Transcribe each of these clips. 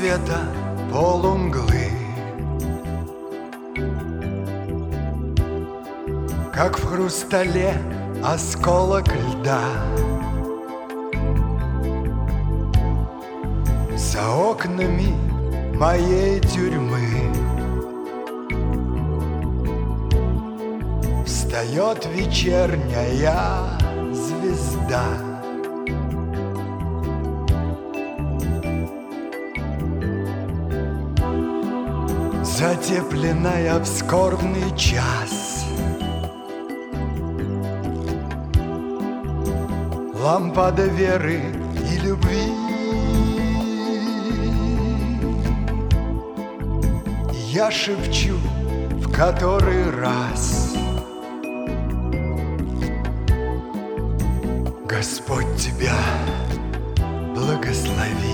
света полумглы, как в хрустале осколок льда. За окнами моей тюрьмы встает вечерняя звезда. Затепленная в скорбный час, лампада веры и любви. Я шепчу в который раз: Господь тебя благослови.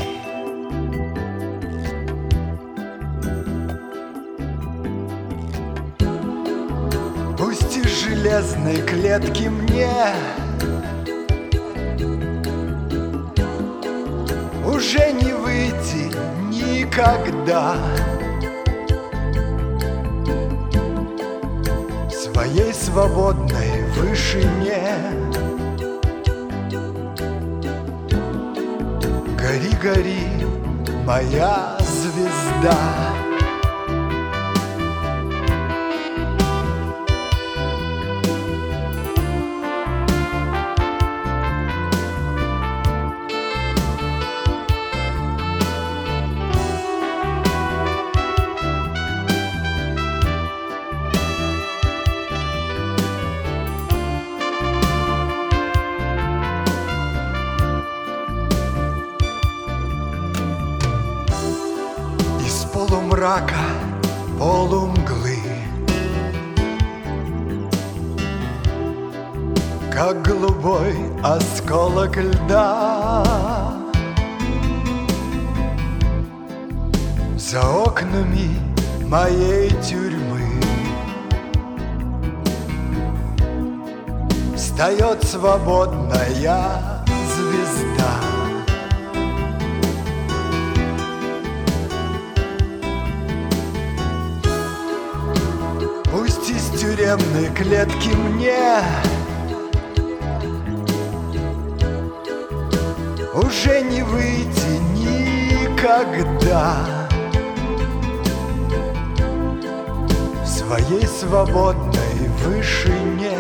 Пусть из железной клетки мне уже не выйти никогда. В своей свободной вышине гори, гори, моя звезда. Полумрака, полумглы, как голубой осколок льда. За окнами моей тюрьмы встает свободная звезда. Пусть из тюремной клетки мне уже не выйти никогда. В своей свободной вышине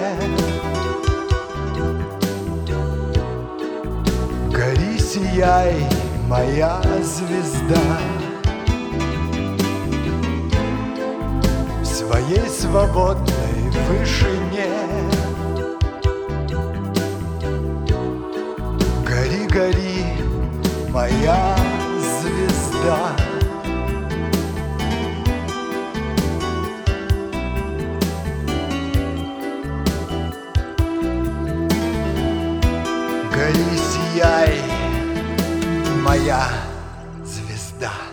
гори, сияй, моя звезда. В своей свободной вышине гори, гори, моя звезда. Гори, сияй, моя звезда.